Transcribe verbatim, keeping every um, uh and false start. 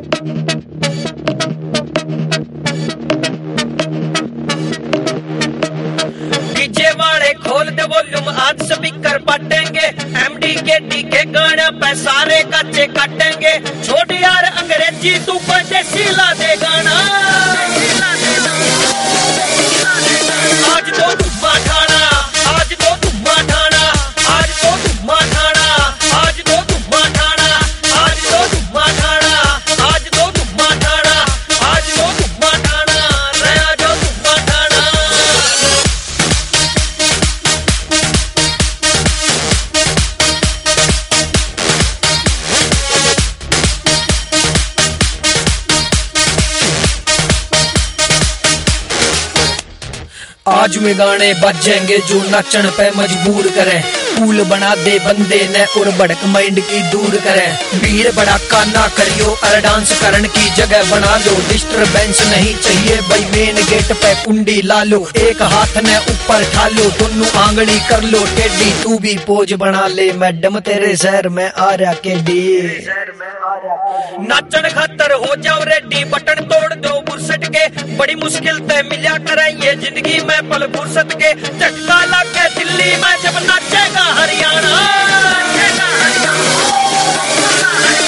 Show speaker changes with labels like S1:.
S1: DJ वाले खोल दे वॉल्यूम, आज स्पीकर बटेंगे। एमडी के डी के गाने पे सारे कच्चे कटेंगे। छोड़ यार अंग्रेजी, तू कोई देसी ला दे गाना। आज तो धुम्मा ठाना, आज तो धुम्मा ठाना, आज तो धुम्मा ठाना, आज तो धुम्मा ठाना, आज तो धुम्मा ठाना, आज तो धुम्मा ठाना, आज तो धुम्मा ठाना, नया जो धुम्मा ठाना। आज में गाने बजेंगे जो नचन पे मजबूर करें। कूल बना दे बंदे ने और भड़क माइंड की दूर करें। भीड़ भड़ाका ना करियो और डांस करने की जगह बना लो। डिस्टरबेंस नहीं चाहिए भाई, मेन गेट पे कुंडी ला लो। एक हाथ ने ऊपर ठा लो, दोनों आंगली कर लो टेढ़ी। तू भी पोज बना ले, मैडम तेरे शहर में आ रहा के डी। नाचन खातर हो जाओ रेडी, बटन तोड़ दो बुरसट के। बड़ी मुश्किल से मिला करे ये जिंदगी में पल फुर्सत के। झटका लग के दिल्ली में जब नाचेगा हरियाणा।